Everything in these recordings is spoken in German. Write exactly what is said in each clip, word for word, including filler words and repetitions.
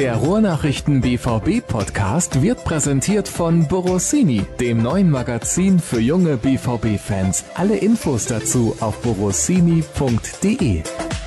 Der Ruhrnachrichten B V B-Podcast wird präsentiert von Borossini, dem neuen Magazin für junge B V B-Fans. Alle Infos dazu auf borossini punkt de.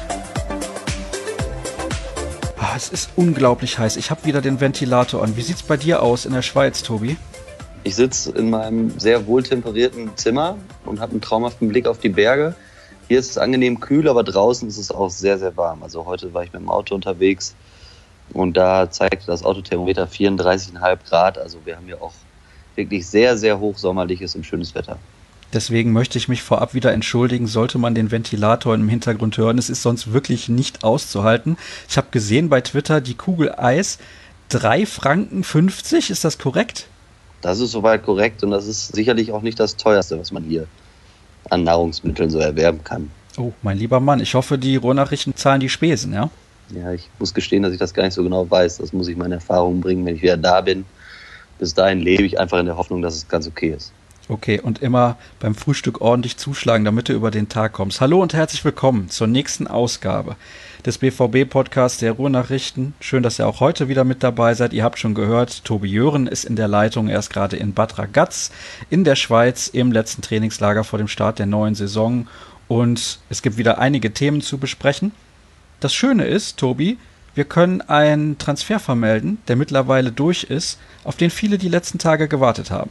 Ah, es ist unglaublich heiß. Ich habe wieder den Ventilator an. Wie sieht's bei dir aus in der Schweiz, Tobi? Ich sitze in meinem sehr wohltemperierten Zimmer und habe einen traumhaften Blick auf die Berge. Hier ist es angenehm kühl, aber draußen ist es auch sehr, sehr warm. Also heute war ich mit dem Auto unterwegs und da zeigte das Autothermometer vierunddreißig Komma fünf Grad. Also wir haben hier auch wirklich sehr, sehr hochsommerliches und schönes Wetter. Deswegen möchte ich mich vorab wieder entschuldigen, sollte man den Ventilator im Hintergrund hören. Es ist sonst wirklich nicht auszuhalten. Ich habe gesehen bei Twitter, die Kugel Eis, drei Franken fünfzig, ist das korrekt? Das ist soweit korrekt und das ist sicherlich auch nicht das teuerste, was man hier an Nahrungsmitteln so erwerben kann. Oh, mein lieber Mann, ich hoffe, die Ruhrnachrichten zahlen die Spesen, ja? Ja, ich muss gestehen, dass ich das gar nicht so genau weiß. Das muss ich meine Erfahrungen bringen, wenn ich wieder da bin. Bis dahin lebe ich einfach in der Hoffnung, dass es ganz okay ist. Okay, und immer beim Frühstück ordentlich zuschlagen, damit du über den Tag kommst. Hallo und herzlich willkommen zur nächsten Ausgabe des B V B-Podcasts der Ruhrnachrichten. Schön, dass ihr auch heute wieder mit dabei seid. Ihr habt schon gehört, Tobi Jören ist in der Leitung. Er ist gerade in Bad Ragaz in der Schweiz im letzten Trainingslager vor dem Start der neuen Saison. Und es gibt wieder einige Themen zu besprechen. Das Schöne ist, Tobi, wir können einen Transfer vermelden, der mittlerweile durch ist, auf den viele die letzten Tage gewartet haben.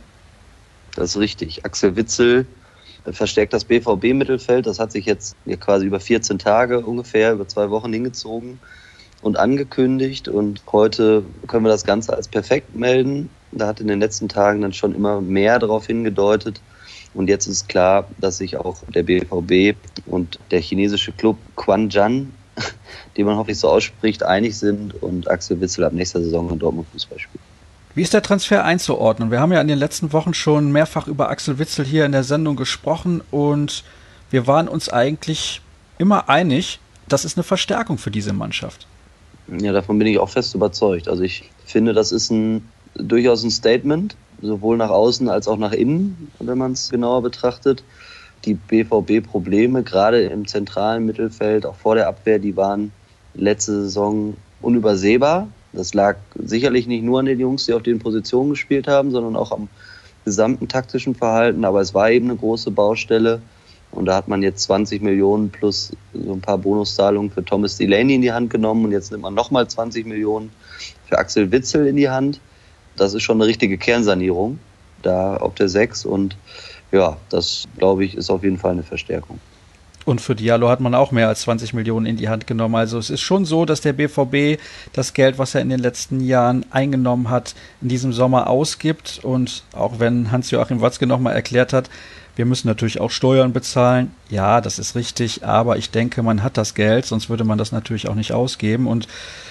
Das ist richtig. Axel Witsel verstärkt das B V B-Mittelfeld. Das hat sich jetzt quasi über vierzehn Tage ungefähr, über zwei Wochen hingezogen und angekündigt. Und heute können wir das Ganze als perfekt melden. Da hat in den letzten Tagen dann schon immer mehr darauf hingedeutet. Und jetzt ist klar, dass sich auch der B V B und der chinesische Club Quanjian, den man hoffentlich so ausspricht, einig sind und Axel Witsel ab nächster Saison in Dortmund Fußball spielt. Wie ist der Transfer einzuordnen? Wir haben ja in den letzten Wochen schon mehrfach über Axel Witsel hier in der Sendung gesprochen und wir waren uns eigentlich immer einig, das ist eine Verstärkung für diese Mannschaft. Ja, davon bin ich auch fest überzeugt. Also ich finde, das ist ein durchaus ein Statement, sowohl nach außen als auch nach innen, wenn man es genauer betrachtet. Die B V B-Probleme, gerade im zentralen Mittelfeld, auch vor der Abwehr, die waren letzte Saison unübersehbar. Das lag sicherlich nicht nur an den Jungs, die auf den Positionen gespielt haben, sondern auch am gesamten taktischen Verhalten. Aber es war eben eine große Baustelle. Und da hat man jetzt zwanzig Millionen plus so ein paar Bonuszahlungen für Thomas Delaney in die Hand genommen. Und jetzt nimmt man nochmal zwanzig Millionen für Axel Witsel in die Hand. Das ist schon eine richtige Kernsanierung da auf der sechs. Und ja, das, glaube ich, ist auf jeden Fall eine Verstärkung. Und für Diallo hat man auch mehr als zwanzig Millionen in die Hand genommen. Also es ist schon so, dass der B V B das Geld, was er in den letzten Jahren eingenommen hat, in diesem Sommer ausgibt. Und auch wenn Hans-Joachim Watzke nochmal erklärt hat, wir müssen natürlich auch Steuern bezahlen. Ja, das ist richtig, aber ich denke, man hat das Geld, sonst würde man das natürlich auch nicht ausgeben. Und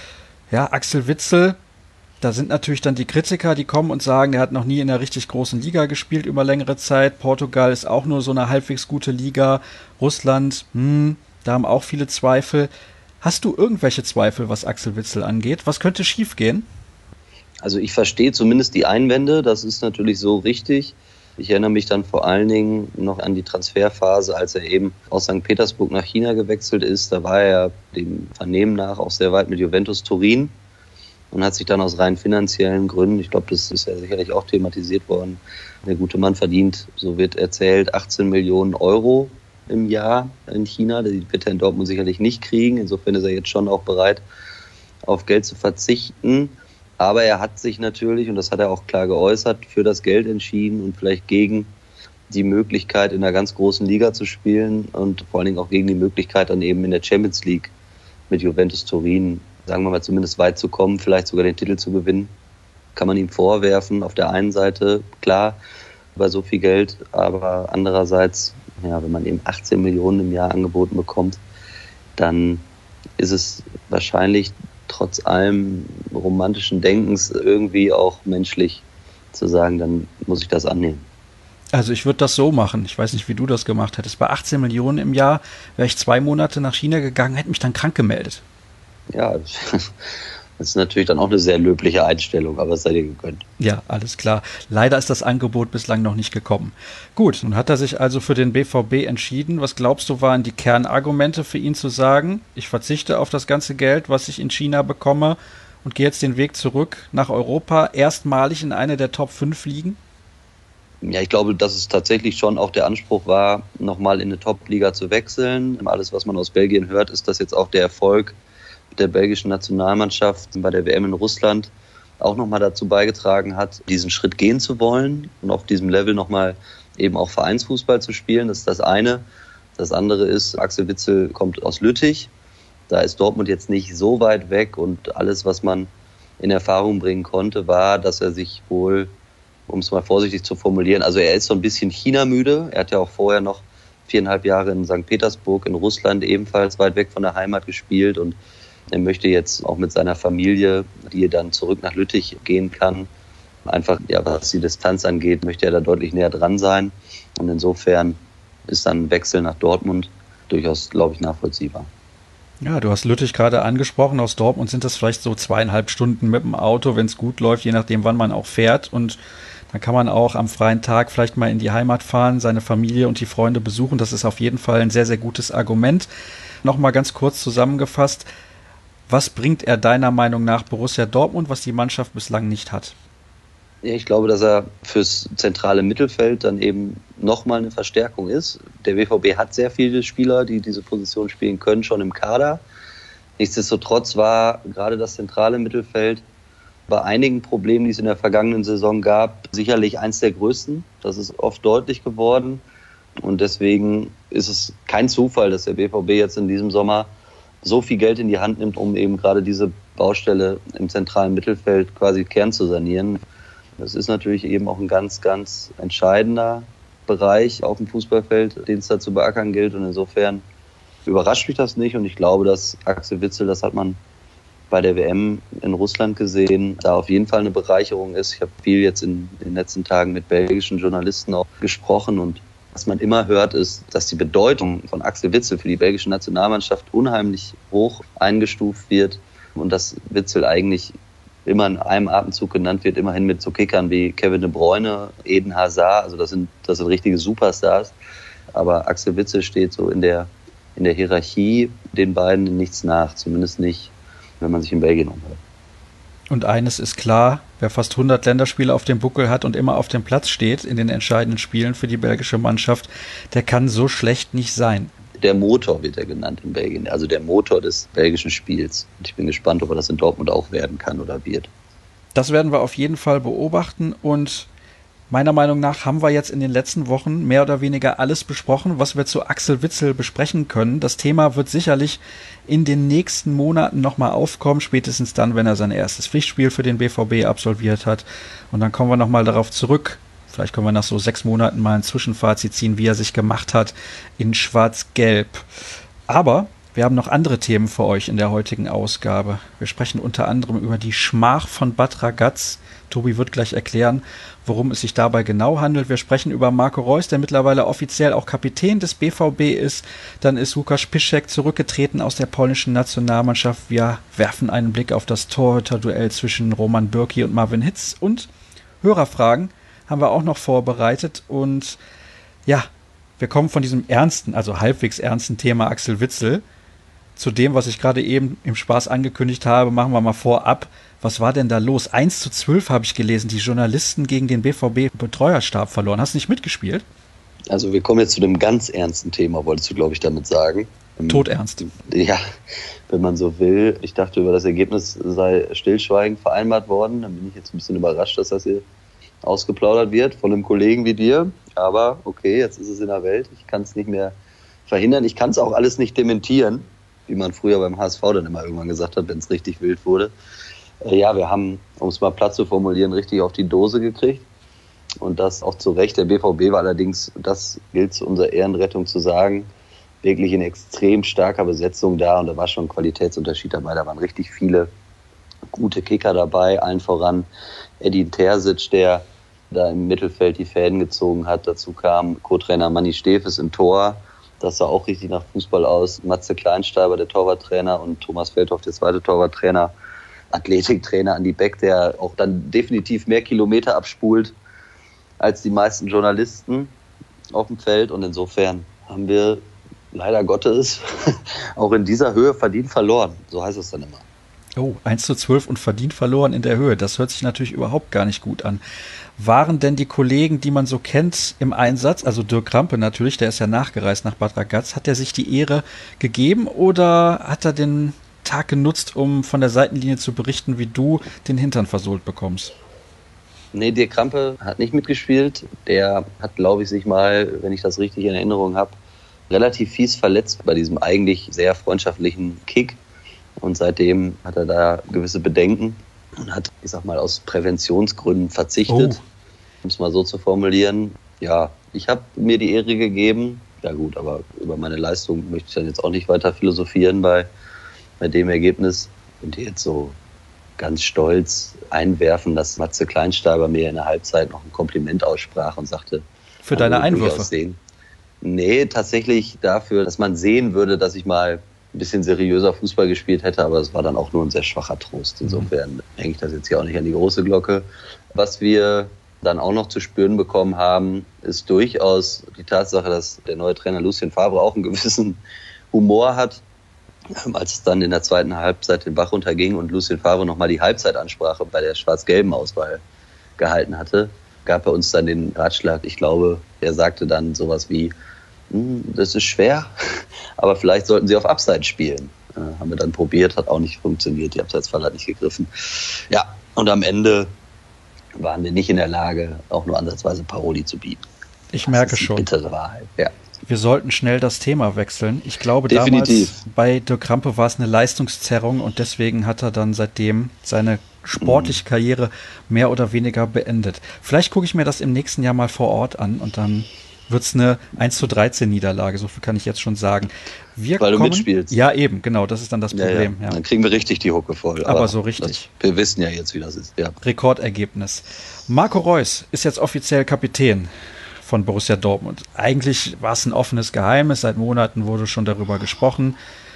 ja, Axel Witsel, da sind natürlich dann die Kritiker, die kommen und sagen, er hat noch nie in einer richtig großen Liga gespielt über längere Zeit. Portugal ist auch nur so eine halbwegs gute Liga. Russland, hm, da haben auch viele Zweifel. Hast du irgendwelche Zweifel, was Axel Witsel angeht? Was könnte schiefgehen? Also ich verstehe zumindest die Einwände, das ist natürlich so richtig. Ich erinnere mich dann vor allen Dingen noch an die Transferphase, als er eben aus Sankt Petersburg nach China gewechselt ist. Da war er dem Vernehmen nach auch sehr weit mit Juventus Turin. Und hat sich dann aus rein finanziellen Gründen, ich glaube, das ist ja sicherlich auch thematisiert worden, der gute Mann verdient, so wird erzählt, achtzehn Millionen Euro im Jahr in China. Die wird er in Dortmund sicherlich nicht kriegen. Insofern ist er jetzt schon auch bereit, auf Geld zu verzichten. Aber er hat sich natürlich, und das hat er auch klar geäußert, für das Geld entschieden und vielleicht gegen die Möglichkeit, in einer ganz großen Liga zu spielen und vor allen Dingen auch gegen die Möglichkeit, dann eben in der Champions League mit Juventus Turin, sagen wir mal, zumindest weit zu kommen, vielleicht sogar den Titel zu gewinnen, kann man ihm vorwerfen. Auf der einen Seite, klar, bei so viel Geld, aber andererseits, ja, wenn man eben achtzehn Millionen im Jahr angeboten bekommt, dann ist es wahrscheinlich trotz allem romantischen Denkens irgendwie auch menschlich zu sagen, dann muss ich das annehmen. Also ich würde das so machen, ich weiß nicht, wie du das gemacht hättest. Bei achtzehn Millionen im Jahr wäre ich zwei Monate nach China gegangen, hätte mich dann krank gemeldet. Ja, das ist natürlich dann auch eine sehr löbliche Einstellung, aber es sei dir gegönnt. Ja, alles klar. Leider ist das Angebot bislang noch nicht gekommen. Gut, nun hat er sich also für den B V B entschieden. Was glaubst du, waren die Kernargumente für ihn zu sagen, ich verzichte auf das ganze Geld, was ich in China bekomme und gehe jetzt den Weg zurück nach Europa, erstmalig in eine der Top fünf Ligen? Ja, ich glaube, dass es tatsächlich schon auch der Anspruch war, nochmal in eine Top-Liga zu wechseln. Alles, was man aus Belgien hört, ist, dass jetzt auch der Erfolg der belgischen Nationalmannschaft bei der W M in Russland auch nochmal dazu beigetragen hat, diesen Schritt gehen zu wollen und auf diesem Level nochmal eben auch Vereinsfußball zu spielen. Das ist das eine. Das andere ist, Axel Witsel kommt aus Lüttich. Da ist Dortmund jetzt nicht so weit weg und alles, was man in Erfahrung bringen konnte, war, dass er sich wohl, um es mal vorsichtig zu formulieren, also er ist so ein bisschen China-müde. Er hat ja auch vorher noch viereinhalb Jahre in Sankt Petersburg in Russland ebenfalls weit weg von der Heimat gespielt und er möchte jetzt auch mit seiner Familie, die dann zurück nach Lüttich gehen kann, einfach, ja, was die Distanz angeht, möchte er da deutlich näher dran sein. Und insofern ist dann ein Wechsel nach Dortmund durchaus, glaube ich, nachvollziehbar. Ja, du hast Lüttich gerade angesprochen. Aus Dortmund sind das vielleicht so zweieinhalb Stunden mit dem Auto, wenn es gut läuft, je nachdem, wann man auch fährt. Und dann kann man auch am freien Tag vielleicht mal in die Heimat fahren, seine Familie und die Freunde besuchen. Das ist auf jeden Fall ein sehr, sehr gutes Argument. Nochmal ganz kurz zusammengefasst. Was bringt er deiner Meinung nach Borussia Dortmund, was die Mannschaft bislang nicht hat? Ja, ich glaube, dass er fürs zentrale Mittelfeld dann eben nochmal eine Verstärkung ist. Der B V B hat sehr viele Spieler, die diese Position spielen können, schon im Kader. Nichtsdestotrotz war gerade das zentrale Mittelfeld bei einigen Problemen, die es in der vergangenen Saison gab, sicherlich eins der größten. Das ist oft deutlich geworden. Und deswegen ist es kein Zufall, dass der B V B jetzt in diesem Sommer so viel Geld in die Hand nimmt, um eben gerade diese Baustelle im zentralen Mittelfeld quasi kern zu sanieren. Das ist natürlich eben auch ein ganz, ganz entscheidender Bereich auf dem Fußballfeld, den es da zu beackern gilt. Und insofern überrascht mich das nicht. Und ich glaube, dass Axel Witsel, das hat man bei der W M in Russland gesehen, da auf jeden Fall eine Bereicherung ist. Ich habe viel jetzt in den letzten Tagen mit belgischen Journalisten auch gesprochen und was man immer hört, ist, dass die Bedeutung von Axel Witsel für die belgische Nationalmannschaft unheimlich hoch eingestuft wird und dass Witsel eigentlich immer in einem Atemzug genannt wird, immerhin mit so Kickern wie Kevin De Bruyne, Eden Hazard, also das sind, das sind richtige Superstars. Aber Axel Witsel steht so in der, in der Hierarchie den beiden nichts nach, zumindest nicht, wenn man sich in Belgien umhört. Und eines ist klar, wer fast hundert Länderspiele auf dem Buckel hat und immer auf dem Platz steht in den entscheidenden Spielen für die belgische Mannschaft, der kann so schlecht nicht sein. Der Motor wird er genannt in Belgien, also der Motor des belgischen Spiels. Und ich bin gespannt, ob er das in Dortmund auch werden kann oder wird. Das werden wir auf jeden Fall beobachten und meiner Meinung nach haben wir jetzt in den letzten Wochen mehr oder weniger alles besprochen, was wir zu Axel Witsel besprechen können. Das Thema wird sicherlich in den nächsten Monaten nochmal aufkommen, spätestens dann, wenn er sein erstes Pflichtspiel für den B V B absolviert hat. Und dann kommen wir nochmal darauf zurück. Vielleicht können wir nach so sechs Monaten mal ein Zwischenfazit ziehen, wie er sich gemacht hat in Schwarz-Gelb. Aber wir haben noch andere Themen für euch in der heutigen Ausgabe. Wir sprechen unter anderem über die Schmach von Bad Ragaz. Tobi wird gleich erklären, worum es sich dabei genau handelt. Wir sprechen über Marco Reus, der mittlerweile offiziell auch Kapitän des B V B ist. Dann ist Łukasz Piszczek zurückgetreten aus der polnischen Nationalmannschaft. Wir werfen einen Blick auf das Torhüter-Duell zwischen Roman Bürki und Marvin Hitz. Und Hörerfragen haben wir auch noch vorbereitet. Und ja, wir kommen von diesem ernsten, also halbwegs ernsten Thema Axel Witsel zu dem, was ich gerade eben im Spaß angekündigt habe. Machen wir mal vorab. Was war denn da los? eins zu zwölf habe ich gelesen, die Journalisten gegen den B V B-Betreuerstab verloren. Hast du nicht mitgespielt? Also wir kommen jetzt zu dem ganz ernsten Thema, wolltest du, glaube ich, damit sagen. Todernst. Ja, wenn man so will. Ich dachte, über das Ergebnis sei stillschweigend vereinbart worden. Dann bin ich jetzt ein bisschen überrascht, dass das hier ausgeplaudert wird von einem Kollegen wie dir. Aber okay, jetzt ist es in der Welt. Ich kann es nicht mehr verhindern. Ich kann es auch alles nicht dementieren, wie man früher beim H S V dann immer irgendwann gesagt hat, wenn es richtig wild wurde. Ja, wir haben, um es mal platt zu formulieren, richtig auf die Dose gekriegt. Und das auch zu Recht. Der B V B war allerdings, das gilt zu unserer Ehrenrettung zu sagen, wirklich in extrem starker Besetzung da. Und da war schon ein Qualitätsunterschied dabei. Da waren richtig viele gute Kicker dabei. Allen voran Edin Terzic, der da im Mittelfeld die Fäden gezogen hat. Dazu kam Co-Trainer Manni Stefes im Tor. Das sah auch richtig nach Fußball aus. Matze Kleinsteiber, der Torwarttrainer, und Thomas Feldhoff, der zweite Torwarttrainer. Athletiktrainer Andi Beck, der auch dann definitiv mehr Kilometer abspult als die meisten Journalisten auf dem Feld. Und insofern haben wir leider Gottes auch in dieser Höhe verdient verloren. So heißt es dann immer. Oh, eins zu zwölf und verdient verloren in der Höhe. Das hört sich natürlich überhaupt gar nicht gut an. Waren denn die Kollegen, die man so kennt, im Einsatz, also Dirk Krampe natürlich, der ist ja nachgereist nach Bad Ragaz, hat er sich die Ehre gegeben oder hat er den Tag genutzt, um von der Seitenlinie zu berichten, wie du den Hintern versohlt bekommst? Nee, Dirk Krampe hat nicht mitgespielt. Der hat, glaube ich, sich mal, wenn ich das richtig in Erinnerung habe, relativ fies verletzt bei diesem eigentlich sehr freundschaftlichen Kick. Und seitdem hat er da gewisse Bedenken und hat, ich sag mal, aus Präventionsgründen verzichtet, oh. um es mal so zu formulieren. Ja, ich habe mir die Ehre gegeben. Ja gut, aber über meine Leistung möchte ich dann jetzt auch nicht weiter philosophieren bei, bei dem Ergebnis. Und jetzt so ganz stolz einwerfen, dass Matze Kleinsteiber mir in der Halbzeit noch ein Kompliment aussprach und sagte, für deine Einwürfe? Sehen. Nee, tatsächlich dafür, dass man sehen würde, dass ich mal ein bisschen seriöser Fußball gespielt hätte, aber es war dann auch nur ein sehr schwacher Trost. Insofern mhm. hänge ich das jetzt hier auch nicht an die große Glocke. Was wir dann auch noch zu spüren bekommen haben, ist durchaus die Tatsache, dass der neue Trainer Lucien Favre auch einen gewissen Humor hat. Als es dann in der zweiten Halbzeit den Bach runterging und Lucien Favre nochmal die Halbzeitansprache bei der schwarz-gelben Auswahl gehalten hatte, gab er uns dann den Ratschlag, ich glaube, er sagte dann sowas wie, das ist schwer, aber vielleicht sollten sie auf Abseits spielen. Äh, haben wir dann probiert, hat auch nicht funktioniert, die Abseitsfalle hat nicht gegriffen. Ja, und am Ende waren wir nicht in der Lage, auch nur ansatzweise Paroli zu bieten. Ich merke schon. Bittere Wahrheit, ja. Wir sollten schnell das Thema wechseln. Ich glaube, Definitiv. Damals bei Dirk Krampe war es eine Leistungszerrung und deswegen hat er dann seitdem seine sportliche Karriere mehr oder weniger beendet. Vielleicht gucke ich mir das im nächsten Jahr mal vor Ort an und dann wird es eine eins zu dreizehn Niederlage, so viel kann ich jetzt schon sagen. Wir Weil kommen, du mitspielst. Ja, eben, genau, das ist dann das Problem. Ja, ja. Ja. Dann kriegen wir richtig die Hucke voll. Aber, aber so richtig. Das, wir wissen ja jetzt, wie das ist. Ja. Rekordergebnis. Marco Reus ist jetzt offiziell Kapitän von Borussia Dortmund. Eigentlich war es ein offenes Geheimnis, seit Monaten wurde schon darüber gesprochen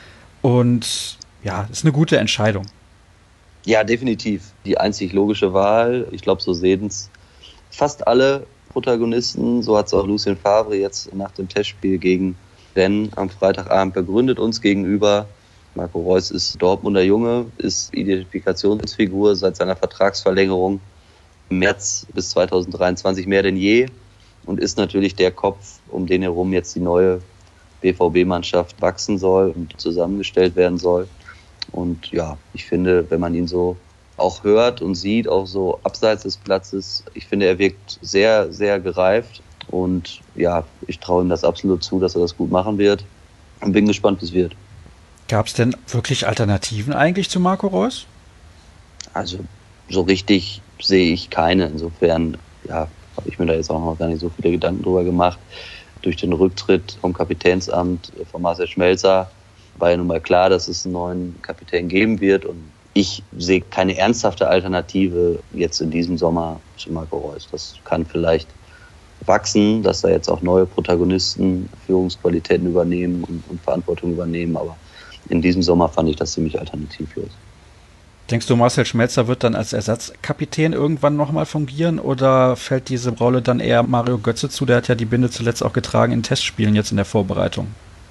und ja, ist eine gute Entscheidung. Ja, definitiv. Die einzig logische Wahl. Ich glaube, so sehen es fast alle Protagonisten. So hat es auch Lucien Favre jetzt nach dem Testspiel gegen Rennes am Freitagabend begründet uns gegenüber. Marco Reus ist Dortmunder Junge, ist Identifikationsfigur seit seiner Vertragsverlängerung im März bis zweitausenddreiundzwanzig mehr denn je und ist natürlich der Kopf, um den herum jetzt die neue B V B-Mannschaft wachsen soll und zusammengestellt werden soll. Und ja, ich finde, wenn man ihn so auch hört und sieht, auch so abseits des Platzes, ich finde, er wirkt sehr, sehr gereift. Und ja, ich traue ihm das absolut zu, dass er das gut machen wird. Und bin gespannt, wie es wird. Gab es denn wirklich Alternativen eigentlich zu Marco Reus? Also so richtig sehe ich keine. Insofern ja, habe ich mir da jetzt auch noch gar nicht so viele Gedanken drüber gemacht. Durch den Rücktritt vom Kapitänsamt von Marcel Schmelzer war ja nun mal klar, dass es einen neuen Kapitän geben wird. Und ich sehe keine ernsthafte Alternative jetzt in diesem Sommer zu Marco Reus. Das kann vielleicht wachsen, dass da jetzt auch neue Protagonisten Führungsqualitäten übernehmen und, und Verantwortung übernehmen. Aber in diesem Sommer fand ich das ziemlich alternativlos. Denkst du, Marcel Schmelzer wird dann als Ersatzkapitän irgendwann nochmal fungieren oder fällt diese Rolle dann eher Mario Götze zu? Der hat ja die Binde zuletzt auch getragen in Testspielen jetzt in der Vorbereitung.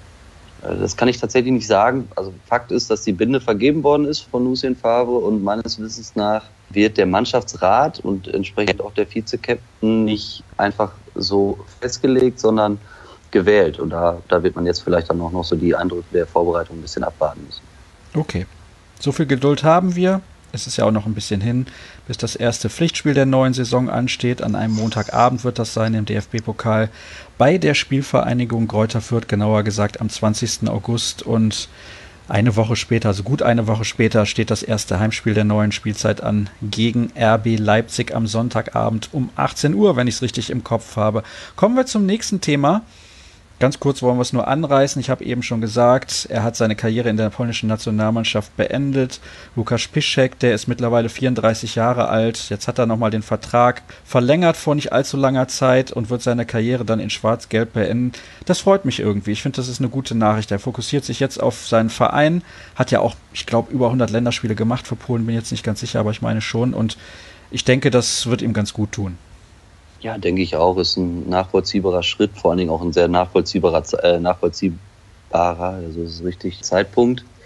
Das kann ich tatsächlich nicht sagen. Also Fakt ist, dass die Binde vergeben worden ist von Lucien Favre und meines Wissens nach wird der Mannschaftsrat und entsprechend auch der Vize-Captain nicht einfach so festgelegt, sondern gewählt. Und da, da wird man jetzt vielleicht dann auch noch so die Eindrücke der Vorbereitung ein bisschen abwarten müssen. Okay. So viel Geduld haben wir. Es ist ja auch noch ein bisschen hin, bis das erste Pflichtspiel der neuen Saison ansteht. An einem Montagabend wird das sein im D F B-Pokal bei der Spielvereinigung Greuther Fürth, genauer gesagt am zwanzigsten August. Und eine Woche später, also gut eine Woche später, steht das erste Heimspiel der neuen Spielzeit an gegen R B Leipzig am Sonntagabend um achtzehn Uhr, wenn ich es richtig im Kopf habe. Kommen wir zum nächsten Thema. Ganz kurz wollen wir es nur anreißen. Ich habe eben schon gesagt, er hat seine Karriere in der polnischen Nationalmannschaft beendet. Łukasz Piszczek, der ist mittlerweile vierunddreißig Jahre alt. Jetzt hat er nochmal den Vertrag verlängert vor nicht allzu langer Zeit und wird seine Karriere dann in Schwarz-Gelb beenden. Das freut mich irgendwie. Ich finde, das ist eine gute Nachricht. Er fokussiert sich jetzt auf seinen Verein. Hat ja auch, ich glaube, über hundert Länderspiele gemacht für Polen. Bin jetzt nicht ganz sicher, aber ich meine schon. Und ich denke, das wird ihm ganz gut tun. Ja, denke ich auch, ist ein nachvollziehbarer Schritt, vor allen Dingen auch ein sehr nachvollziehbarer, äh, nachvollziehbarer, also ist richtig Zeitpunkt.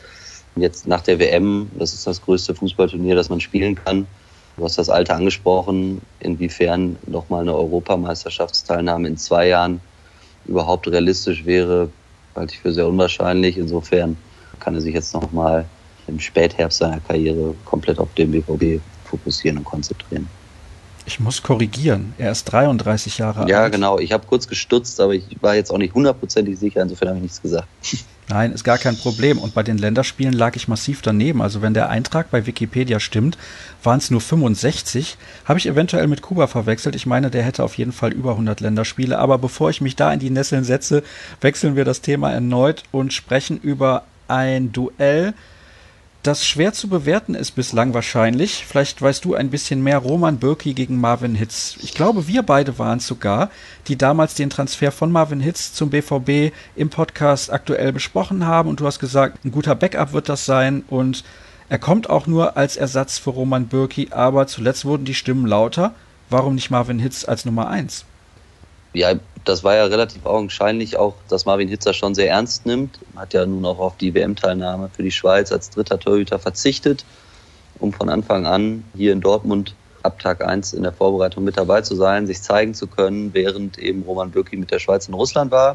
Jetzt nach der W M, das ist das größte Fußballturnier, das man spielen kann. Du hast das Alter angesprochen, inwiefern nochmal eine Europameisterschaftsteilnahme in zwei Jahren überhaupt realistisch wäre, halte ich für sehr unwahrscheinlich. Insofern kann er sich jetzt nochmal im Spätherbst seiner Karriere komplett auf den B V B fokussieren und konzentrieren. Ich muss korrigieren, er ist dreiunddreißig Jahre alt. Ja, genau. Ich habe kurz gestutzt, aber ich war jetzt auch nicht hundertprozentig sicher, insofern habe ich nichts gesagt. Nein, ist gar kein Problem. Und bei den Länderspielen lag ich massiv daneben. Also wenn der Eintrag bei Wikipedia stimmt, waren es nur fünfundsechzig. Habe ich eventuell mit Kuba verwechselt. Ich meine, der hätte auf jeden Fall über hundert Länderspiele. Aber bevor ich mich da in die Nesseln setze, wechseln wir das Thema erneut und sprechen über ein Duell, das schwer zu bewerten ist bislang wahrscheinlich. Vielleicht weißt du ein bisschen mehr. Roman Bürki gegen Marvin Hitz. Ich glaube, wir beide waren es sogar, die damals den Transfer von Marvin Hitz zum B V B im Podcast aktuell besprochen haben. Und du hast gesagt, ein guter Backup wird das sein. Und er kommt auch nur als Ersatz für Roman Bürki. Aber zuletzt wurden die Stimmen lauter. Warum nicht Marvin Hitz als Nummer eins? Ja, das war ja relativ augenscheinlich auch, dass Marvin Hitz das schon sehr ernst nimmt. Hat ja nun auch auf die W M-Teilnahme für die Schweiz als dritter Torhüter verzichtet, um von Anfang an hier in Dortmund ab Tag eins in der Vorbereitung mit dabei zu sein, sich zeigen zu können, während eben Roman Bürki mit der Schweiz in Russland war.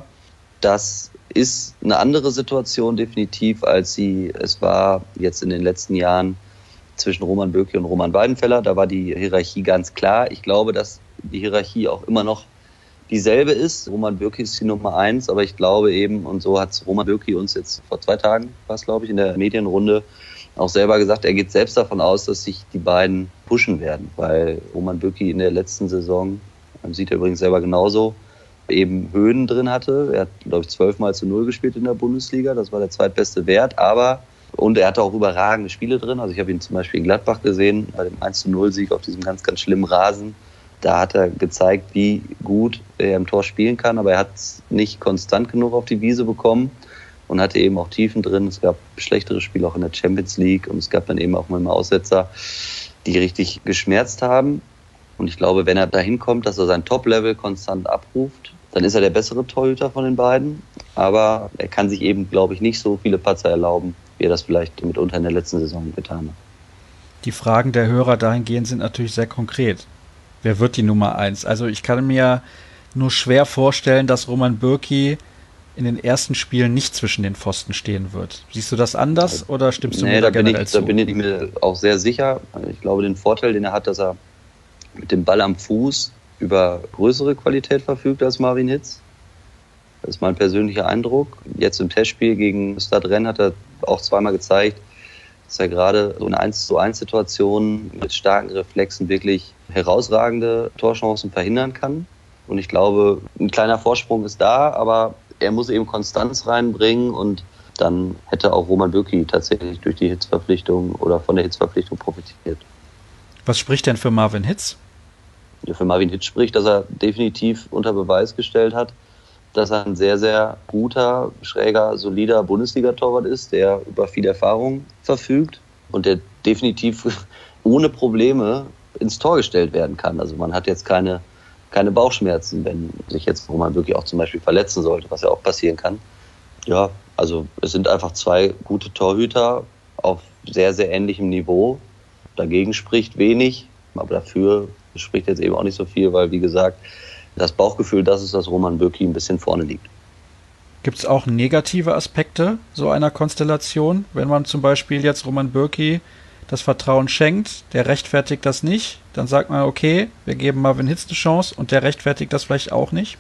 Das ist eine andere Situation definitiv, als sie es war jetzt in den letzten Jahren zwischen Roman Bürki und Roman Weidenfeller. Da war die Hierarchie ganz klar. Ich glaube, dass die Hierarchie auch immer noch dieselbe ist. Roman Bürki ist die Nummer eins, aber ich glaube eben, und so hat Roman Bürki uns jetzt vor zwei Tagen, war es glaube ich, in der Medienrunde auch selber gesagt, er geht selbst davon aus, dass sich die beiden pushen werden, weil Roman Bürki in der letzten Saison, sieht er übrigens selber genauso, eben Höhen drin hatte. Er hat, glaube ich, zwölfmal zu null gespielt in der Bundesliga, das war der zweitbeste Wert, aber und er hatte auch überragende Spiele drin. Also ich habe ihn zum Beispiel in Gladbach gesehen, bei dem eins zu null Sieg auf diesem ganz, ganz schlimmen Rasen. Da hat er gezeigt, wie gut er im Tor spielen kann, aber er hat es nicht konstant genug auf die Wiese bekommen und hatte eben auch Tiefen drin. Es gab schlechtere Spiele auch in der Champions League und es gab dann eben auch mal Aussetzer, die richtig geschmerzt haben. Und ich glaube, wenn er dahin kommt, dass er sein Top-Level konstant abruft, dann ist er der bessere Torhüter von den beiden. Aber er kann sich eben, glaube ich, nicht so viele Patzer erlauben, wie er das vielleicht mitunter in der letzten Saison getan hat. Die Fragen der Hörer dahingehend sind natürlich sehr konkret. Wer wird die Nummer eins? Also ich kann mir nur schwer vorstellen, dass Roman Bürki in den ersten Spielen nicht zwischen den Pfosten stehen wird. Siehst du das anders oder stimmst du nee, mir da, da generell ich, zu? Da bin ich mir auch sehr sicher. Ich glaube, den Vorteil, den er hat, dass er mit dem Ball am Fuß über größere Qualität verfügt als Marvin Hitz. Das ist mein persönlicher Eindruck. Jetzt im Testspiel gegen Stade Rennes hat er auch zweimal gezeigt, dass er gerade so eine eins zu eins Situation mit starken Reflexen wirklich herausragende Torchancen verhindern kann. Und ich glaube, ein kleiner Vorsprung ist da, aber er muss eben Konstanz reinbringen und dann hätte auch Roman Bürki tatsächlich durch die Hitzverpflichtung oder von der Hitzverpflichtung profitiert. Was spricht denn für Marvin Hitz? Ja, für Marvin Hitz spricht, dass er definitiv unter Beweis gestellt hat, dass er ein sehr, sehr guter, schräger, solider Bundesliga-Torwart ist, der über viel Erfahrung verfügt und der definitiv ohne Probleme ins Tor gestellt werden kann. Also man hat jetzt keine, keine Bauchschmerzen, wenn sich jetzt Roman wirklich auch zum Beispiel verletzen sollte, was ja auch passieren kann. Ja, also es sind einfach zwei gute Torhüter auf sehr, sehr ähnlichem Niveau. Dagegen spricht wenig, aber dafür spricht jetzt eben auch nicht so viel, weil, wie gesagt, das Bauchgefühl, das ist, dass Roman Bürki ein bisschen vorne liegt. Gibt es auch negative Aspekte so einer Konstellation? Wenn man zum Beispiel jetzt Roman Bürki das Vertrauen schenkt, der rechtfertigt das nicht, dann sagt man, okay, wir geben Marvin Hitz eine Chance und der rechtfertigt das vielleicht auch nicht?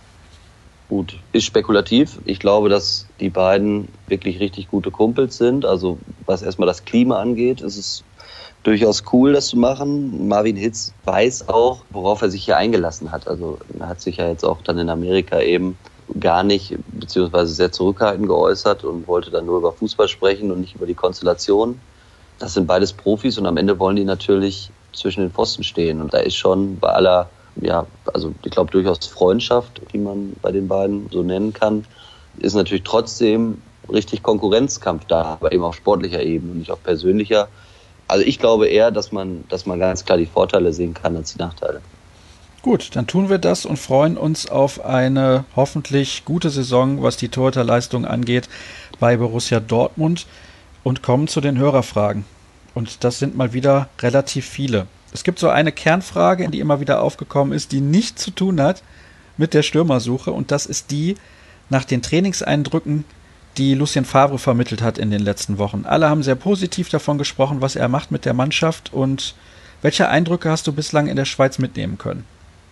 Gut, ist spekulativ. Ich glaube, dass die beiden wirklich richtig gute Kumpels sind. Also was erstmal das Klima angeht, ist es durchaus cool, das zu machen. Marvin Hitz weiß auch, worauf er sich hier eingelassen hat. Also er hat sich ja jetzt auch dann in Amerika eben gar nicht, beziehungsweise sehr zurückhaltend geäußert und wollte dann nur über Fußball sprechen und nicht über die Konstellation. Das sind beides Profis und am Ende wollen die natürlich zwischen den Pfosten stehen. Und da ist schon bei aller, ja, also ich glaube durchaus Freundschaft, die man bei den beiden so nennen kann, ist natürlich trotzdem richtig Konkurrenzkampf da, aber eben auf sportlicher Ebene und nicht auf persönlicher. Also ich glaube eher, dass man, dass man ganz klar die Vorteile sehen kann als die Nachteile. Gut, dann tun wir das und freuen uns auf eine hoffentlich gute Saison, was die Torhüterleistung angeht, bei Borussia Dortmund. Und kommen zu den Hörerfragen. Und das sind mal wieder relativ viele. Es gibt so eine Kernfrage, die immer wieder aufgekommen ist, die nichts zu tun hat mit der Stürmersuche. Und das ist die nach den Trainingseindrücken, die Lucien Favre vermittelt hat in den letzten Wochen. Alle haben sehr positiv davon gesprochen, was er macht mit der Mannschaft. Und welche Eindrücke hast du bislang in der Schweiz mitnehmen können?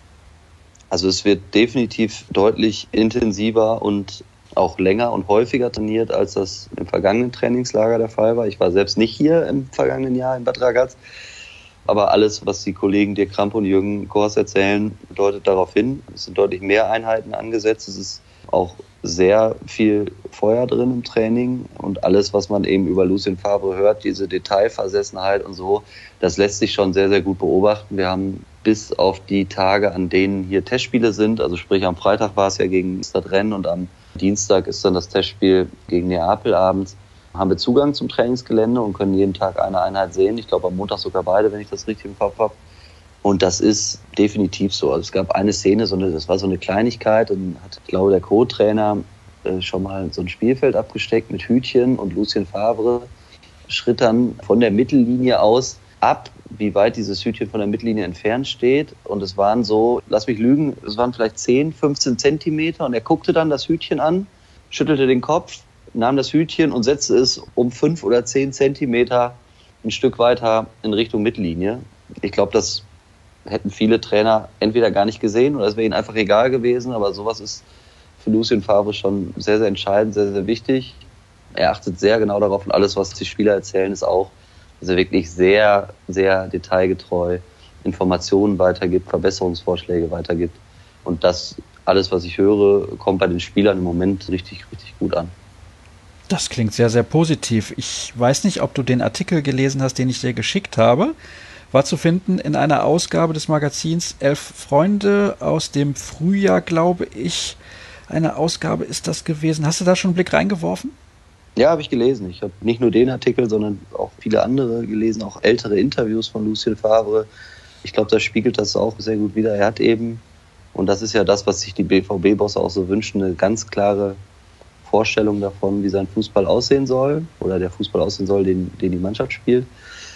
Also es wird definitiv deutlich intensiver und auch länger und häufiger trainiert, als das im vergangenen Trainingslager der Fall war. Ich war selbst nicht hier im vergangenen Jahr in Bad Ragaz. Aber alles, was die Kollegen Dirk Krampe und Jürgen Kors erzählen, deutet darauf hin. Es sind deutlich mehr Einheiten angesetzt. Es ist auch sehr viel Feuer drin im Training. Und alles, was man eben über Lucien Favre hört, diese Detailversessenheit und so, das lässt sich schon sehr, sehr gut beobachten. Wir haben bis auf die Tage, an denen hier Testspiele sind, also sprich am Freitag war es ja gegen Stadtrennes und am Dienstag ist dann das Testspiel gegen Neapel abends, haben wir Zugang zum Trainingsgelände und können jeden Tag eine Einheit sehen. Ich glaube am Montag sogar beide, wenn ich das richtig im Kopf habe. Und das ist definitiv so. Also es gab eine Szene, so eine, das war so eine Kleinigkeit, und hat, ich glaube, der Co-Trainer äh, schon mal so ein Spielfeld abgesteckt mit Hütchen und Lucien Favre schritt dann von der Mittellinie aus ab, wie weit dieses Hütchen von der Mittellinie entfernt steht. Und es waren so, lass mich lügen, es waren vielleicht zehn, fünfzehn Zentimeter. Und er guckte dann das Hütchen an, schüttelte den Kopf, nahm das Hütchen und setzte es um fünf oder zehn Zentimeter ein Stück weiter in Richtung Mittellinie. Ich glaube, das hätten viele Trainer entweder gar nicht gesehen oder es wäre ihnen einfach egal gewesen. Aber sowas ist für Lucien Favre schon sehr, sehr entscheidend, sehr, sehr wichtig. Er achtet sehr genau darauf, und alles, was die Spieler erzählen, ist auch, dass er wirklich sehr, sehr detailgetreu Informationen weitergibt, Verbesserungsvorschläge weitergibt. Und das alles, was ich höre, kommt bei den Spielern im Moment richtig, richtig gut an. Das klingt sehr, sehr positiv. Ich weiß nicht, ob du den Artikel gelesen hast, den ich dir geschickt habe. War zu finden in einer Ausgabe des Magazins Elf Freunde aus dem Frühjahr, glaube ich. Eine Ausgabe ist das gewesen. Hast du da schon einen Blick reingeworfen? Ja, habe ich gelesen. Ich habe nicht nur den Artikel, sondern auch viele andere gelesen, auch ältere Interviews von Lucien Favre. Ich glaube, da spiegelt das auch sehr gut wider. Er hat eben, und das ist ja das, was sich die B V B-Bosse auch so wünschen, eine ganz klare Vorstellung davon, wie sein Fußball aussehen soll oder der Fußball aussehen soll, den, den die Mannschaft spielt.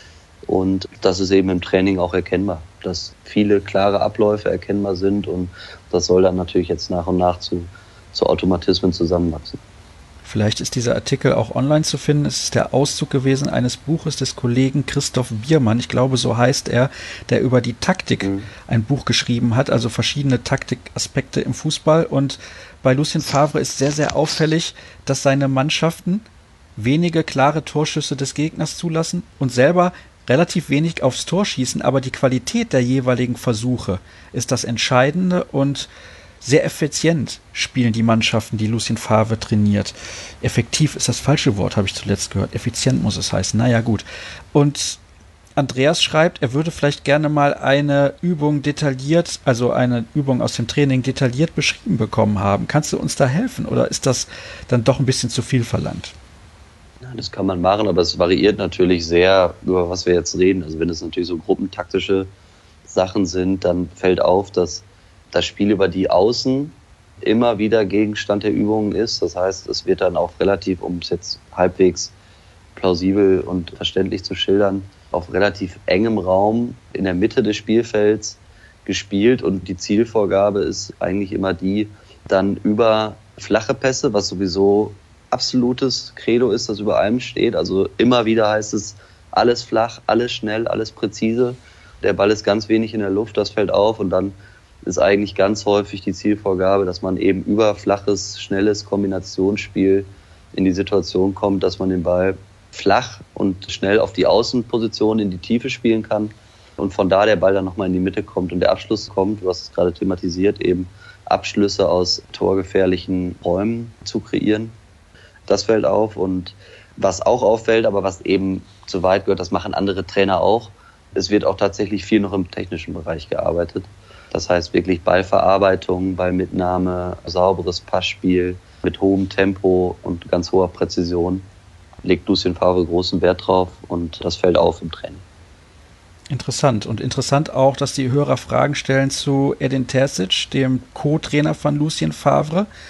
Und das ist eben im Training auch erkennbar, dass viele klare Abläufe erkennbar sind, und das soll dann natürlich jetzt nach und nach zu, zu Automatismen zusammenwachsen. Vielleicht ist dieser Artikel auch online zu finden. Es ist der Auszug gewesen eines Buches des Kollegen Christoph Biermann, ich glaube, so heißt er, der über die Taktik mhm. ein Buch geschrieben hat, also verschiedene Taktikaspekte im Fußball. Und bei Lucien Favre ist sehr, sehr auffällig, dass seine Mannschaften wenige klare Torschüsse des Gegners zulassen und selber relativ wenig aufs Tor schießen, aber die Qualität der jeweiligen Versuche ist das Entscheidende, und sehr effizient spielen die Mannschaften, die Lucien Favre trainiert. Effektiv ist das falsche Wort, habe ich zuletzt gehört. Effizient muss es heißen. Naja, gut. Und Andreas schreibt, er würde vielleicht gerne mal eine Übung detailliert, also eine Übung aus dem Training detailliert beschrieben bekommen haben. Kannst du uns da helfen, oder ist das dann doch ein bisschen zu viel verlangt? Ja, das kann man machen, aber es variiert natürlich sehr, über was wir jetzt reden. Also wenn es natürlich so gruppentaktische Sachen sind, dann fällt auf, dass das Spiel über die Außen immer wieder Gegenstand der Übungen ist. Das heißt, es wird dann auch relativ, um es jetzt halbwegs plausibel und verständlich zu schildern, auf relativ engem Raum in der Mitte des Spielfelds gespielt, und die Zielvorgabe ist eigentlich immer die, dann über flache Pässe, was sowieso absolutes Credo ist, das über allem steht. Also immer wieder heißt es, alles flach, alles schnell, alles präzise. Der Ball ist ganz wenig in der Luft, das fällt auf, und dann ist eigentlich ganz häufig die Zielvorgabe, dass man eben über flaches, schnelles Kombinationsspiel in die Situation kommt, dass man den Ball flach und schnell auf die Außenposition in die Tiefe spielen kann und von da der Ball dann nochmal in die Mitte kommt und der Abschluss kommt, du hast es gerade thematisiert, eben Abschlüsse aus torgefährlichen Räumen zu kreieren. Das fällt auf, und was auch auffällt, aber was eben zu weit gehört, das machen andere Trainer auch, es wird auch tatsächlich viel noch im technischen Bereich gearbeitet. Das heißt wirklich Ballverarbeitung, Ballmitnahme, sauberes Passspiel mit hohem Tempo und ganz hoher Präzision. Legt Lucien Favre großen Wert drauf, und das fällt auf im Training. Interessant. Und interessant auch, dass die Hörer Fragen stellen zu Edin Terzic, dem Co-Trainer von Lucien Favre.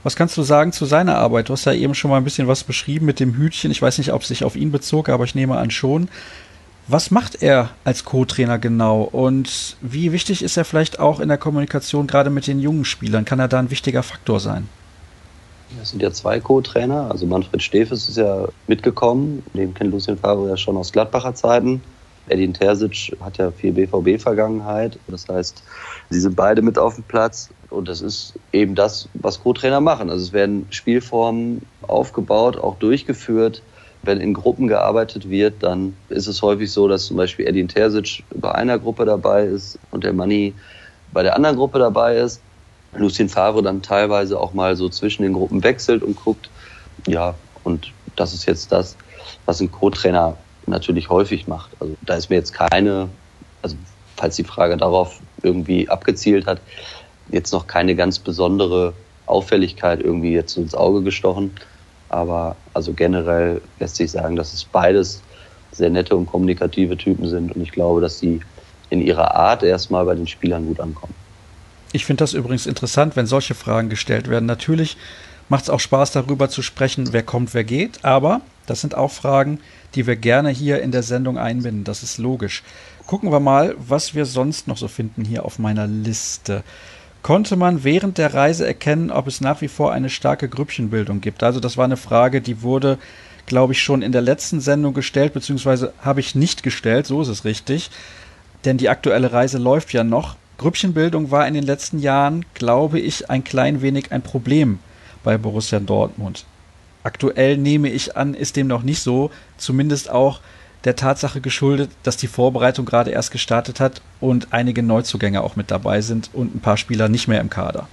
Was kannst du sagen zu seiner Arbeit? Du hast ja eben schon mal ein bisschen was beschrieben mit dem Hütchen. Ich weiß nicht, ob es sich auf ihn bezog, aber ich nehme an schon. Was macht er als Co-Trainer genau und wie wichtig ist er vielleicht auch in der Kommunikation gerade mit den jungen Spielern? Kann er da ein wichtiger Faktor sein? Es sind ja zwei Co-Trainer, also Manfred Stefes ist ja mitgekommen, den kennt Lucien Favre ja schon aus Gladbacher Zeiten. Edin Terzic hat ja viel B V B-Vergangenheit, das heißt, sie sind beide mit auf dem Platz und das ist eben das, was Co-Trainer machen. Also es werden Spielformen aufgebaut, auch durchgeführt. Wenn in Gruppen gearbeitet wird, dann ist es häufig so, dass zum Beispiel Edin Terzic bei einer Gruppe dabei ist und der Manni bei der anderen Gruppe dabei ist. Lucien Favre dann teilweise auch mal so zwischen den Gruppen wechselt und guckt. Ja, und das ist jetzt das, was ein Co-Trainer natürlich häufig macht. Also da ist mir jetzt keine, also falls die Frage darauf irgendwie abgezielt hat, jetzt noch keine ganz besondere Auffälligkeit irgendwie jetzt ins Auge gestochen. Aber also generell lässt sich sagen, dass es beides sehr nette und kommunikative Typen sind. Und ich glaube, dass sie in ihrer Art erstmal bei den Spielern gut ankommen. Ich finde das übrigens interessant, wenn solche Fragen gestellt werden. Natürlich macht es auch Spaß, darüber zu sprechen, wer kommt, wer geht. Aber das sind auch Fragen, die wir gerne hier in der Sendung einbinden. Das ist logisch. Gucken wir mal, was wir sonst noch so finden hier auf meiner Liste. Konnte man während der Reise erkennen, ob es nach wie vor eine starke Grüppchenbildung gibt? Also das war eine Frage, die wurde, glaube ich, schon in der letzten Sendung gestellt, beziehungsweise habe ich nicht gestellt, so ist es richtig. Denn die aktuelle Reise läuft ja noch. Grüppchenbildung war in den letzten Jahren, glaube ich, ein klein wenig ein Problem bei Borussia Dortmund. Aktuell nehme ich an, ist dem noch nicht so, zumindest auch der Tatsache geschuldet, dass die Vorbereitung gerade erst gestartet hat und einige Neuzugänge auch mit dabei sind und ein paar Spieler nicht mehr im Kader.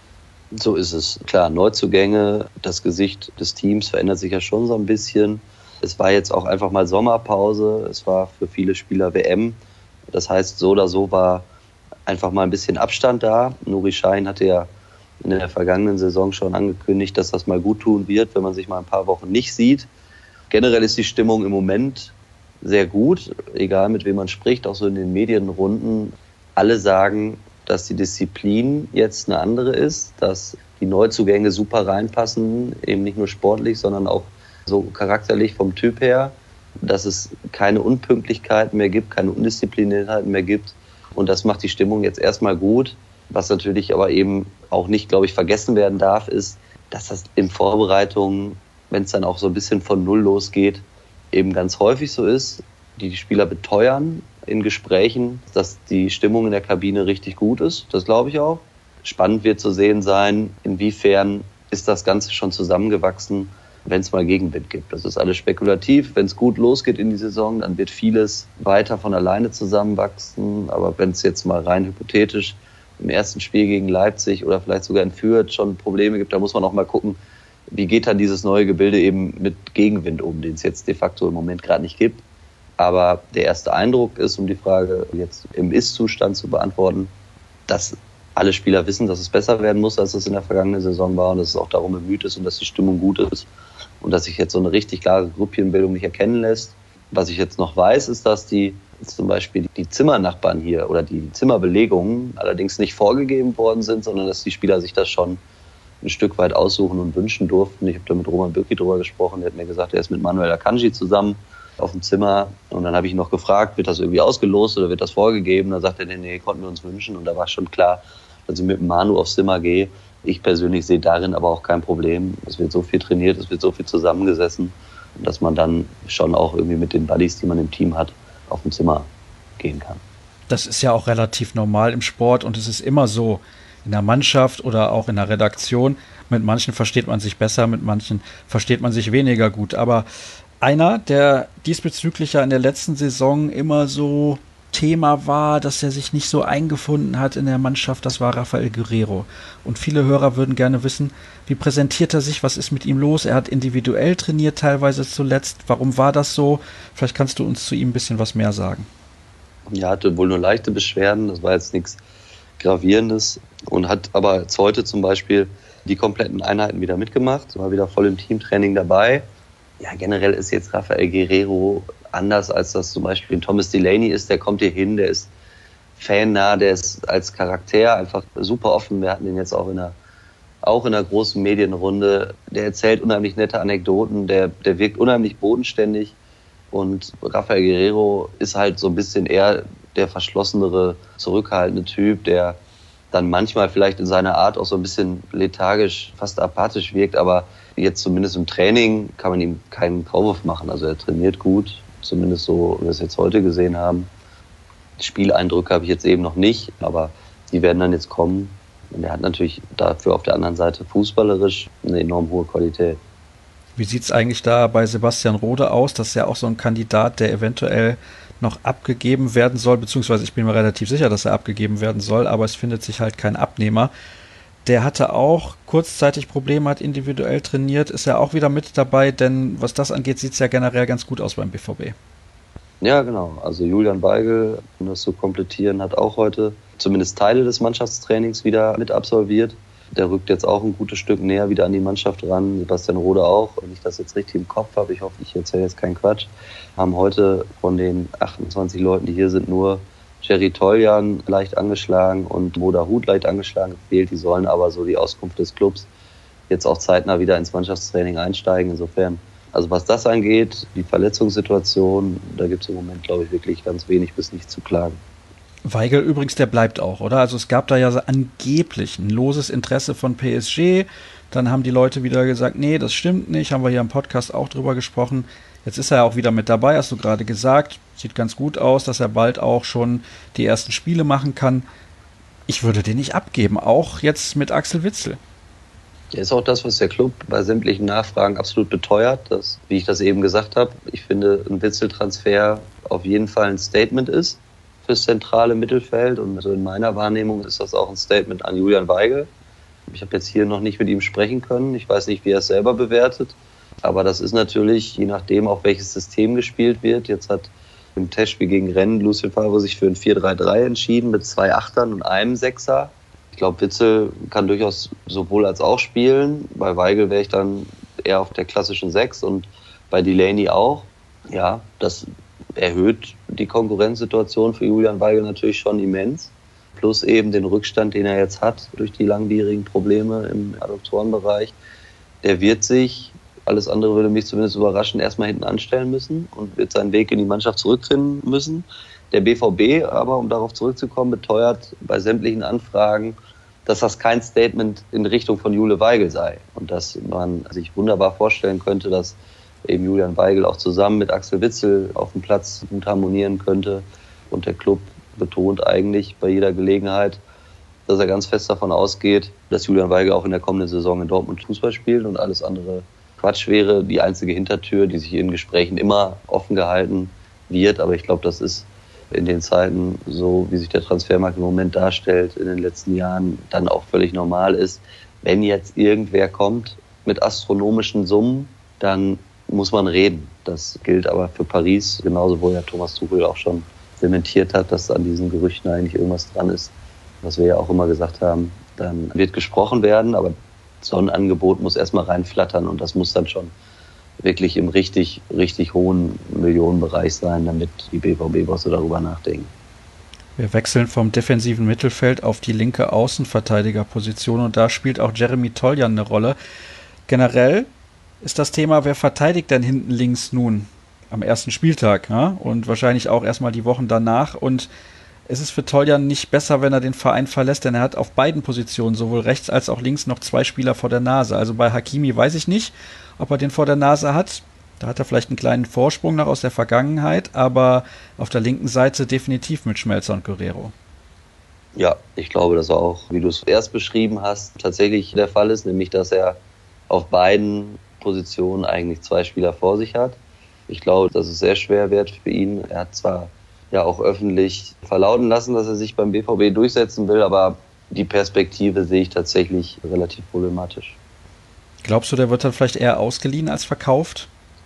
So ist es. Klar, Neuzugänge, das Gesicht des Teams verändert sich ja schon so ein bisschen. Es war jetzt auch einfach mal Sommerpause, es war für viele Spieler W M. Das heißt, so oder so war einfach mal ein bisschen Abstand da. Nuri Sahin hatte ja in der vergangenen Saison schon angekündigt, dass das mal gut tun wird, wenn man sich mal ein paar Wochen nicht sieht. Generell ist die Stimmung im Moment sehr gut, egal mit wem man spricht, auch so in den Medienrunden. Alle sagen, dass die Disziplin jetzt eine andere ist, dass die Neuzugänge super reinpassen, eben nicht nur sportlich, sondern auch so charakterlich vom Typ her, dass es keine Unpünktlichkeiten mehr gibt, keine Undiszipliniertheiten mehr gibt. Und das macht die Stimmung jetzt erstmal gut. Was natürlich aber eben auch nicht, glaube ich, vergessen werden darf, ist, dass das in Vorbereitungen, wenn es dann auch so ein bisschen von Null losgeht, eben ganz häufig so ist. Die Spieler beteuern in Gesprächen, dass die Stimmung in der Kabine richtig gut ist. Das glaube ich auch. Spannend wird zu sehen sein, inwiefern ist das Ganze schon zusammengewachsen, wenn es mal Gegenwind gibt. Das ist alles spekulativ. Wenn es gut losgeht in die Saison, dann wird vieles weiter von alleine zusammenwachsen. Aber wenn es jetzt mal rein hypothetisch im ersten Spiel gegen Leipzig oder vielleicht sogar in Fürth schon Probleme gibt, da muss man auch mal gucken, wie geht dann dieses neue Gebilde eben mit Gegenwind um, den es jetzt de facto im Moment gerade nicht gibt. Aber der erste Eindruck ist, um die Frage jetzt im Ist-Zustand zu beantworten, dass alle Spieler wissen, dass es besser werden muss, als es in der vergangenen Saison war und dass es auch darum bemüht ist und dass die Stimmung gut ist und dass sich jetzt so eine richtig klare Grüppchenbildung nicht erkennen lässt. Was ich jetzt noch weiß, ist, dass die zum Beispiel die Zimmernachbarn hier oder die Zimmerbelegungen allerdings nicht vorgegeben worden sind, sondern dass die Spieler sich das schon ein Stück weit aussuchen und wünschen durften. Ich habe da mit Roman Bürki drüber gesprochen, der hat mir gesagt, er ist mit Manuel Akanji zusammen auf dem Zimmer und dann habe ich ihn noch gefragt, wird das irgendwie ausgelost oder wird das vorgegeben? Da sagt er, nee, nee, konnten wir uns wünschen und da war schon klar, dass ich mit dem Manu aufs Zimmer gehe. Ich persönlich sehe darin aber auch kein Problem. Es wird so viel trainiert, es wird so viel zusammengesessen, dass man dann schon auch irgendwie mit den Buddies, die man im Team hat, auf dem Zimmer gehen kann. Das ist ja auch relativ normal im Sport und es ist immer so in der Mannschaft oder auch in der Redaktion. Mit manchen versteht man sich besser, mit manchen versteht man sich weniger gut. Aber einer, der diesbezüglich ja in der letzten Saison immer so Thema war, dass er sich nicht so eingefunden hat in der Mannschaft, das war Rafael Guerreiro. Und viele Hörer würden gerne wissen, wie präsentiert er sich, was ist mit ihm los? Er hat individuell trainiert, teilweise zuletzt. Warum war das so? Vielleicht kannst du uns zu ihm ein bisschen was mehr sagen. Ja, hatte wohl nur leichte Beschwerden, das war jetzt nichts Gravierendes und hat aber jetzt heute zum Beispiel die kompletten Einheiten wieder mitgemacht, war wieder voll im Teamtraining dabei. Ja, generell ist jetzt Rafael Guerreiro anders, als das zum Beispiel ein Thomas Delaney ist. Der kommt hier hin, der ist fannah, der ist als Charakter einfach super offen. Wir hatten ihn jetzt auch in der auch in einer großen Medienrunde. Der erzählt unheimlich nette Anekdoten, der, der wirkt unheimlich bodenständig. Und Rafael Guerreiro ist halt so ein bisschen eher der verschlossenere, zurückhaltende Typ, der dann manchmal vielleicht in seiner Art auch so ein bisschen lethargisch, fast apathisch wirkt. Aber jetzt zumindest im Training kann man ihm keinen Vorwurf machen. Also er trainiert gut, zumindest so, wie wir es jetzt heute gesehen haben. Spieleindrücke habe ich jetzt eben noch nicht, aber die werden dann jetzt kommen. Und er hat natürlich dafür auf der anderen Seite fußballerisch eine enorm hohe Qualität. Wie sieht es eigentlich da bei Sebastian Rode aus? Das ist ja auch so ein Kandidat, der eventuell noch abgegeben werden soll, beziehungsweise ich bin mir relativ sicher, dass er abgegeben werden soll, aber es findet sich halt kein Abnehmer. Der hatte auch kurzzeitig Probleme, hat individuell trainiert, ist ja auch wieder mit dabei, denn was das angeht, sieht es ja generell ganz gut aus beim B V B. Ja, genau. Also Julian Weigl, um das zu komplettieren, hat auch heute zumindest Teile des Mannschaftstrainings wieder mit absolviert. Der rückt jetzt auch ein gutes Stück näher wieder an die Mannschaft ran. Sebastian Rode auch. Wenn ich das jetzt richtig im Kopf habe, ich hoffe, ich erzähle jetzt keinen Quatsch, haben heute von den achtundzwanzig Leuten, die hier sind, nur Jerry Toljan leicht angeschlagen und Moda Hut leicht angeschlagen gefehlt. Die sollen aber, so die Auskunft des Clubs, jetzt auch zeitnah wieder ins Mannschaftstraining einsteigen. Insofern, also was das angeht, die Verletzungssituation, da gibt es im Moment, glaube ich, wirklich ganz wenig bis nichts zu klagen. Weigl übrigens, der bleibt auch, oder? Also es gab da ja so angeblich ein loses Interesse von P S G. Dann haben die Leute wieder gesagt, nee, das stimmt nicht. Haben wir hier im Podcast auch drüber gesprochen. Jetzt ist er ja auch wieder mit dabei, hast du gerade gesagt. Sieht ganz gut aus, dass er bald auch schon die ersten Spiele machen kann. Ich würde den nicht abgeben, auch jetzt mit Axel Witsel. Ja, ist auch das, was der Club bei sämtlichen Nachfragen absolut beteuert, dass, wie ich das eben gesagt habe, ich finde, ein Witsel-Transfer auf jeden Fall ein Statement ist fürs zentrale Mittelfeld. Und also in meiner Wahrnehmung ist das auch ein Statement an Julian Weigl. Ich habe jetzt hier noch nicht mit ihm sprechen können. Ich weiß nicht, wie er es selber bewertet. Aber das ist natürlich, je nachdem, auch welches System gespielt wird. Jetzt hat im Testspiel gegen Rennes Lucien Favre sich für ein vier drei drei entschieden mit zwei Achtern und einem Sechser. Ich glaube, Witsel kann durchaus sowohl als auch spielen. Bei Weigl wäre ich dann eher auf der klassischen Sechs und bei Delaney auch. Ja, das erhöht die Konkurrenzsituation für Julian Weigl natürlich schon immens. Plus eben den Rückstand, den er jetzt hat durch die langwierigen Probleme im Adduktorenbereich. Der wird sich, alles andere würde mich zumindest überraschen, erstmal hinten anstellen müssen und wird seinen Weg in die Mannschaft zurückfinden müssen. Der B V B aber, um darauf zurückzukommen, beteuert bei sämtlichen Anfragen, dass das kein Statement in Richtung von Jule Weigl sei. Und dass man sich wunderbar vorstellen könnte, dass eben Julian Weigl auch zusammen mit Axel Witsel auf dem Platz gut harmonieren könnte. Und der Club betont eigentlich bei jeder Gelegenheit, dass er ganz fest davon ausgeht, dass Julian Weigl auch in der kommenden Saison in Dortmund Fußball spielt und alles andere Quatsch wäre. Die einzige Hintertür, die sich in Gesprächen immer offen gehalten wird. Aber ich glaube, das ist in den Zeiten, so wie sich der Transfermarkt im Moment darstellt, in den letzten Jahren dann auch völlig normal ist. Wenn jetzt irgendwer kommt mit astronomischen Summen, dann muss man reden. Das gilt aber für Paris, genauso wo ja Thomas Tuchel auch schon dementiert hat, dass an diesen Gerüchten eigentlich irgendwas dran ist. Was wir ja auch immer gesagt haben, dann wird gesprochen werden, aber so ein Angebot muss erstmal reinflattern und das muss dann schon wirklich im richtig, richtig hohen Millionenbereich sein, damit die B V B-Bosse darüber nachdenken. Wir wechseln vom defensiven Mittelfeld auf die linke Außenverteidigerposition und da spielt auch Jeremy Toljan eine Rolle. Generell ist das Thema, wer verteidigt denn hinten links nun am ersten Spieltag, ja? Und wahrscheinlich auch erstmal die Wochen danach. Und es ist für Toljan nicht besser, wenn er den Verein verlässt, denn er hat auf beiden Positionen, sowohl rechts als auch links, noch zwei Spieler vor der Nase. Also bei Hakimi weiß ich nicht, ob er den vor der Nase hat. Da hat er vielleicht einen kleinen Vorsprung noch aus der Vergangenheit, aber auf der linken Seite definitiv mit Schmelzer und Guerreiro. Ja, ich glaube, dass er auch, wie du es erst beschrieben hast, tatsächlich der Fall ist, nämlich dass er auf beiden Positionen eigentlich zwei Spieler vor sich hat. Ich glaube, dass es sehr schwer wird für ihn. Er hat zwar ja auch öffentlich verlauten lassen, dass er sich beim B V B durchsetzen will, aber die Perspektive sehe ich tatsächlich relativ problematisch. Glaubst du, der wird dann vielleicht eher ausgeliehen als verkauft?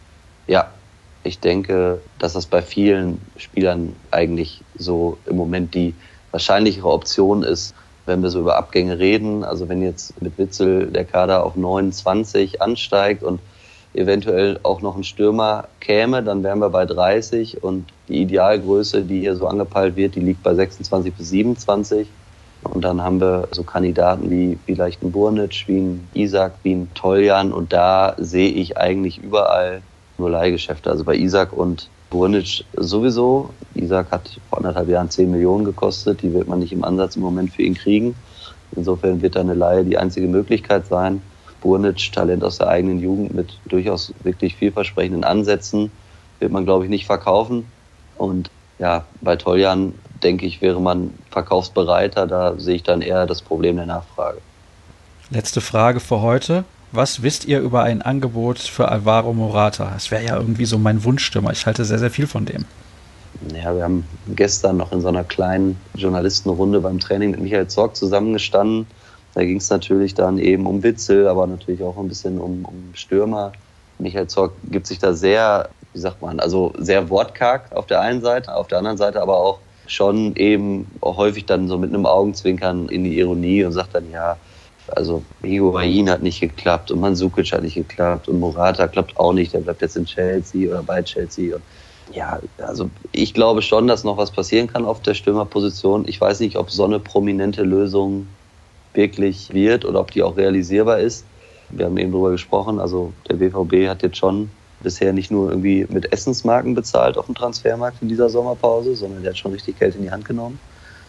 Ja, ich denke, dass das bei vielen Spielern eigentlich so im Moment die wahrscheinlichere Option ist, wenn wir so über Abgänge reden. Also wenn jetzt mit Witsel der Kader auf neunundzwanzig ansteigt und eventuell auch noch ein Stürmer käme, dann wären wir bei dreißig und die Idealgröße, die hier so angepeilt wird, die liegt bei sechsundzwanzig bis siebenundzwanzig. Und dann haben wir so Kandidaten wie vielleicht ein Burnic, wie ein Isak, wie ein Toljan. Und da sehe ich eigentlich überall nur Leihgeschäfte. Also bei Isak und Burnic sowieso. Isak hat vor anderthalb Jahren zehn Millionen gekostet. Die wird man nicht im Ansatz im Moment für ihn kriegen. Insofern wird da eine Leihe die einzige Möglichkeit sein. Burnic, Talent aus der eigenen Jugend mit durchaus wirklich vielversprechenden Ansätzen, wird man, glaube ich, nicht verkaufen. Und ja, bei Toljan, denke ich, wäre man verkaufsbereiter. Da sehe ich dann eher das Problem der Nachfrage. Letzte Frage für heute. Was wisst ihr über ein Angebot für Alvaro Morata? Das wäre ja irgendwie so mein Wunschstürmer. Ich halte sehr, sehr viel von dem. Ja, wir haben gestern noch in so einer kleinen Journalistenrunde beim Training mit Michael Zorc zusammengestanden. Da ging es natürlich dann eben um Witzel, aber natürlich auch ein bisschen um, um Stürmer. Michael Zorc gibt sich da sehr, wie sagt man, also sehr wortkarg auf der einen Seite, auf der anderen Seite aber auch schon eben auch häufig dann so mit einem Augenzwinkern in die Ironie und sagt dann, ja, also Higuaín hat nicht geklappt und Mandzukic hat nicht geklappt und Morata klappt auch nicht, der bleibt jetzt in Chelsea oder bei Chelsea. Und ja, also ich glaube schon, dass noch was passieren kann auf der Stürmerposition. Ich weiß nicht, ob so eine prominente Lösung wirklich wird oder ob die auch realisierbar ist. Wir haben eben darüber gesprochen, also der B V B hat jetzt schon bisher nicht nur irgendwie mit Essensmarken bezahlt auf dem Transfermarkt in dieser Sommerpause, sondern der hat schon richtig Geld in die Hand genommen.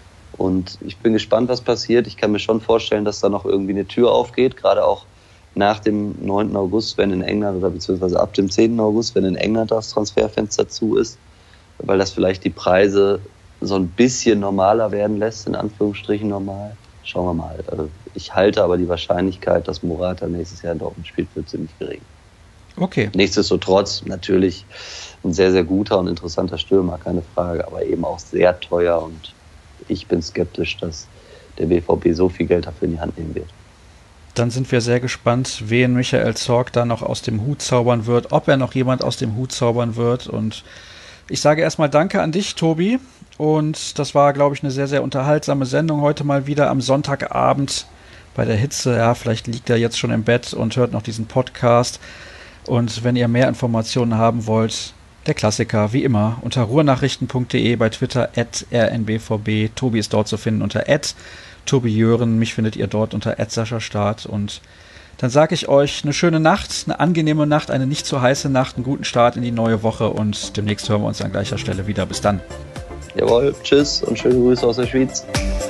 Und ich bin gespannt, was passiert. Ich kann mir schon vorstellen, dass da noch irgendwie eine Tür aufgeht, gerade auch nach dem neunten August, wenn in England oder beziehungsweise ab dem zehnten August, wenn in England das Transferfenster zu ist, weil das vielleicht die Preise so ein bisschen normaler werden lässt, in Anführungsstrichen normal. Schauen wir mal. Ich halte aber die Wahrscheinlichkeit, dass Morata nächstes Jahr in Dortmund spielt, für ziemlich gering. Okay. Nichtsdestotrotz natürlich ein sehr, sehr guter und interessanter Stürmer, keine Frage, aber eben auch sehr teuer und ich bin skeptisch, dass der B V B so viel Geld dafür in die Hand nehmen wird. Dann sind wir sehr gespannt, wen Michael Zorc da noch aus dem Hut zaubern wird, ob er noch jemand aus dem Hut zaubern wird. Und ich sage erstmal Danke an dich, Tobi. Und das war, glaube ich, eine sehr, sehr unterhaltsame Sendung. Heute mal wieder am Sonntagabend bei der Hitze. Ja, vielleicht liegt er jetzt schon im Bett und hört noch diesen Podcast. Und wenn ihr mehr Informationen haben wollt, der Klassiker, wie immer, unter ruhrnachrichten punkt de, bei Twitter at r n b v b. Tobi ist dort zu finden unter at Tobi Jören. Mich findet ihr dort unter at Sascha Staat. Und dann sage ich euch eine schöne Nacht, eine angenehme Nacht, eine nicht zu heiße Nacht, einen guten Start in die neue Woche und demnächst hören wir uns an gleicher Stelle wieder. Bis dann. Jawohl, tschüss und schöne Grüße aus der Schweiz.